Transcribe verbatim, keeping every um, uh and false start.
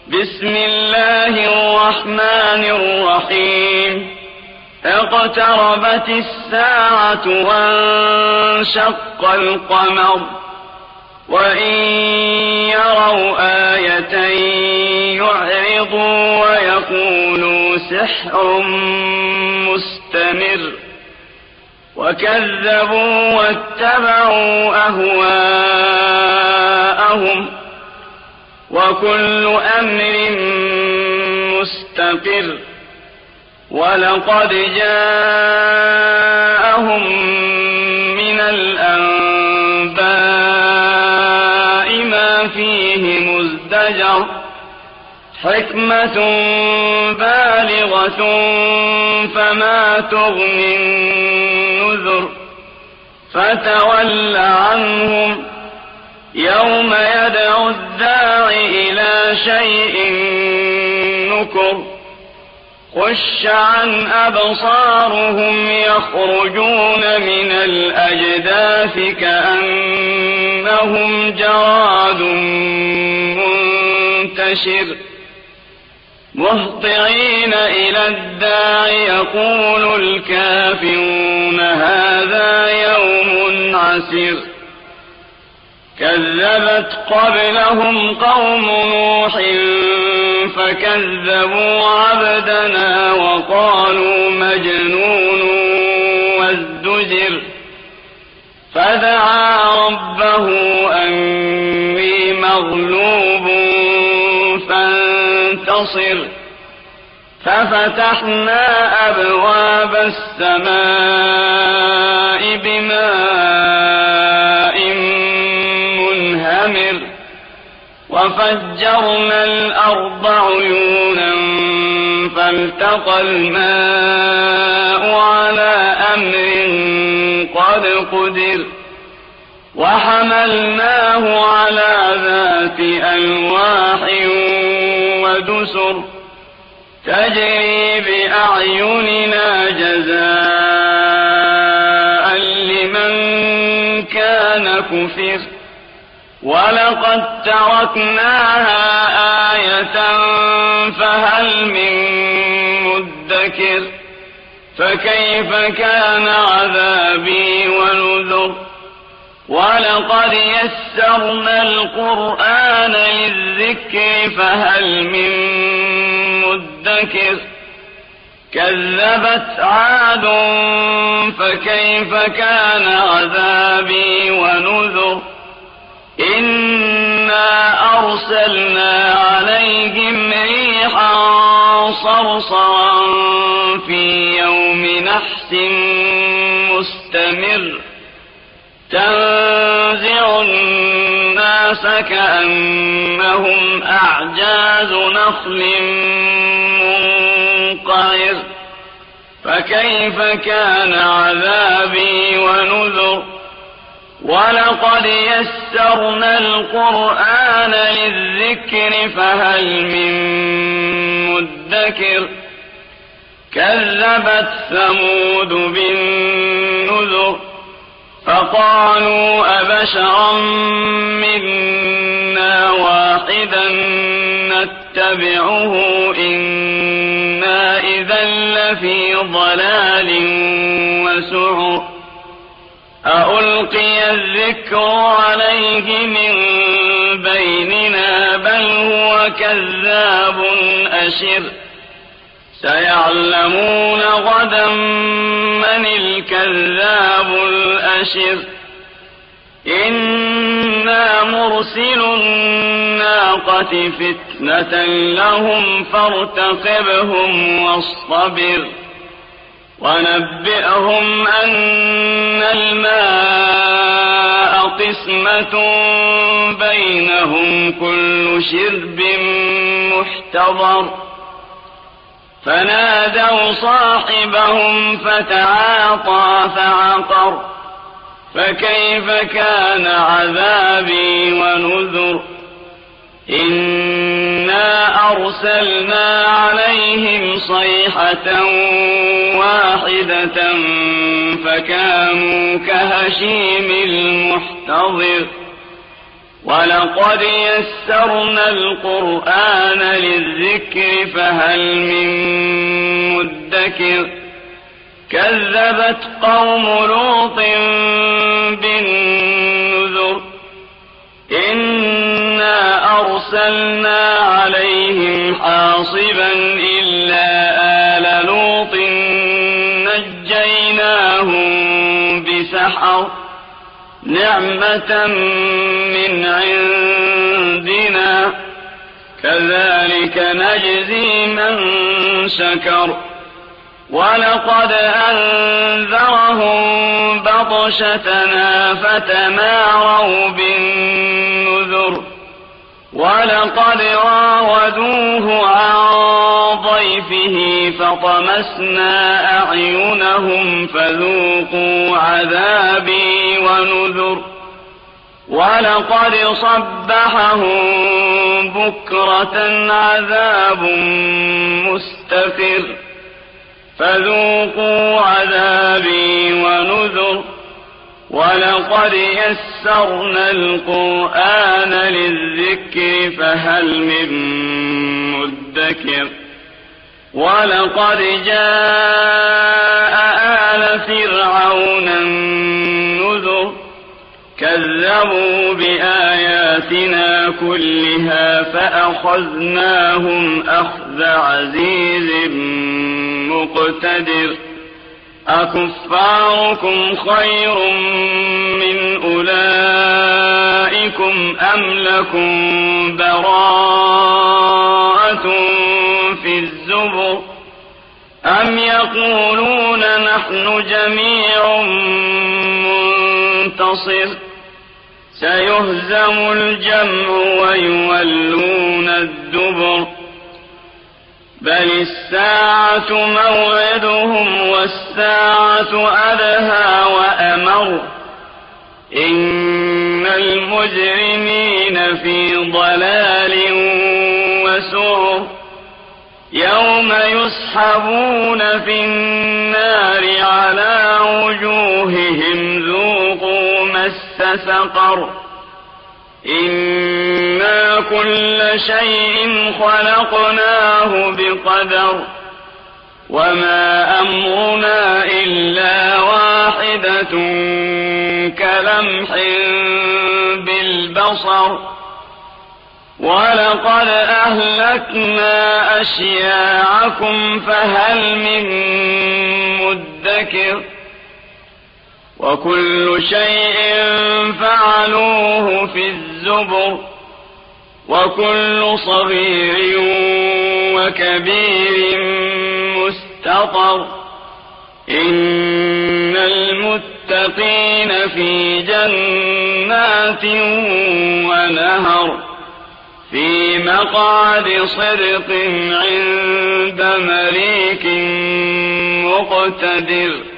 بسم الله الرحمن الرحيم اقتربت الساعة وانشق القمر وإن يروا آية يعرضوا ويقولوا سحر مستمر وكذبوا واتبعوا أهواءهم وكل أمر مستقر ولقد جاءهم من الأنباء ما فيه مزدجر حكمة بالغة فما تغني النذر فتول عنهم يوم يدعو الداع إلى شيء نكر خش عن أبصارهم يخرجون من الأجداث كأنهم جراد منتشر مهطعين إلى الداع يقول الكافرون هذا يوم عسر كذبت قبلهم قوم نوح فكذبوا عبدنا وقالوا مجنون وازدجر فدعا ربه أني مغلوب فانتصر ففتحنا أبواب السماء بماء منهمر وفجرنا الأرض عيونا فالتقى الماء على أمر قد قدر وحملناه على ذات ألواح ودسر تجري بأعيننا جزاء لمن كان كفر ولقد تركناها آية فهل من مدكر فكيف كان عذابي ونذر ولقد يسرنا القرآن للذكر فهل من مدكر كذبت عاد فكيف كان عذابي ونذر إنا أرسلنا عليهم ريحا صرصرا في يوم نحس مستمر تنزع الناس كأنهم أعجاز نخل منقعر فكيف كان عذابي ونذر ولقد يسرنا القرآن للذكر فهل من مدكر كذبت ثمود بالنذر فقالوا أبشرا منا واحدا نتبعه إنا إذا لفي ضلال وسعر أألقي الذكر عليه من بيننا بل هو كذاب أشر سيعلمون غدا من الكذاب الأشر إنا مرسل الناقة فتنة لهم فارتقبهم واصطبر ونبئهم أن الماء قسمة بينهم كل شرب محتضر فنادوا صاحبهم فتعاطى فعقر فكيف كان عذابي ونذر إنا أرسلنا عليهم صيحة واحدة فكانوا كهشيم المحتضر ولقد يسرنا القرآن للذكر فهل من مدكر كذبت قوم لوط بالنذر إنا أرسلنا عليهم حاصبا إلا آل لوط نجيناهم بسحر نعمة من عندنا كذلك نجزي من شكر ولقد أنذرهم بطشتنا فتماروا بالنذر ولقد راودوه عن ضيفه فطمسنا أعينهم فذوقوا عذابي ونذر ولقد صبحهم بكرة عذاب مستقر فذوقوا عذابي ونذر ولقد يسرنا القرآن للذكر فهل من مدكر ولقد جاء آل فرعون النذر كذبوا بآياتنا كلها فأخذناهم أخذ عزيز مقتدر أكفاركم خير من أولئكم أم لكم براءة في الزبر أم يقولون نحن جميع منتصر سيهزم الجمع ويولون الدبر بل الساعة موعدهم والساعة أدهى وأمر إن المجرمين في ضلال وسعر يوم يسحبون في النار على وجوههم ذوقوا مس سقر إنا كل شيء خلقناه بقدر وما أمرنا إلا واحدة كلمح بالبصر ولقد أهلكنا أشياعكم فهل من مدكر وكل شيء فعلوه في الزبر وكل صغير وكبير مستطر إن المتقين في جنات ونهر في مقعد صدق عند مليك مقتدر.